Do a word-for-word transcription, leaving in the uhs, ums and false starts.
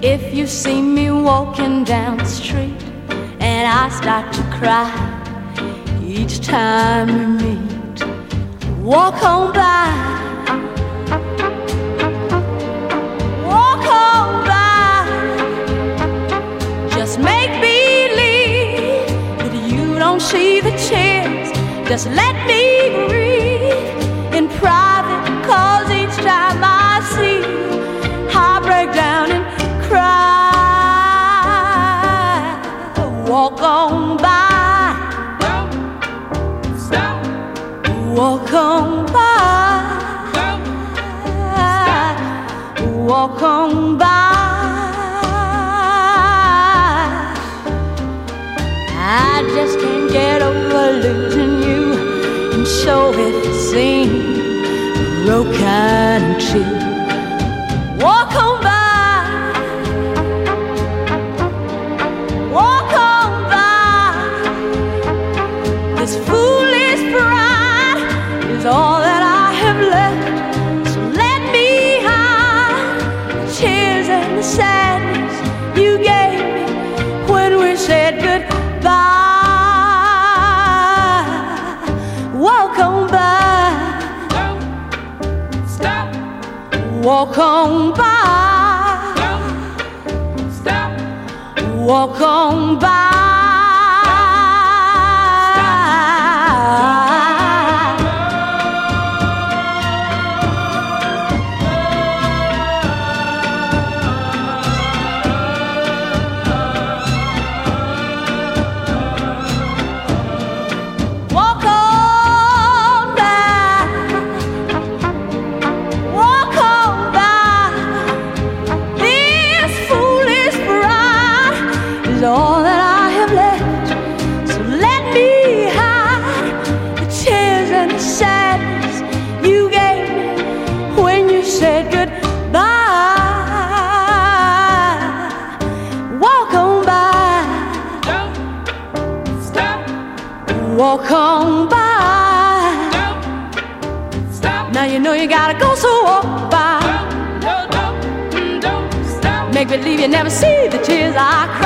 If you see me walking down the street and I start to cry each time we meet, walk on by, walk on by. Just make believe that you don't see the tears. Just let me breathe in private, 'cause each time I see you, I break down and cry. Walk on by, Don't stop, walk on by, don't stop. walk on by. I just can't get over losing you, and so it seems broken too. Walk on by, walk on by. This foolish pride is all that I have left. So let me hide the tears and the sadness you gave me when we said goodbye. Walk on by, Don't stop, walk on by, don't stop. walk on by. Walk on by, walk on by. This foolish pride is all that I have left. So let me hide the tears and the sadness you gave me when you said goodbye. Walk on by, Don't stop, walk on by. don't stop. Now you know you gotta go, so walk by. Don't, no, don't, don't stop. Make believe you never see the tears I cry.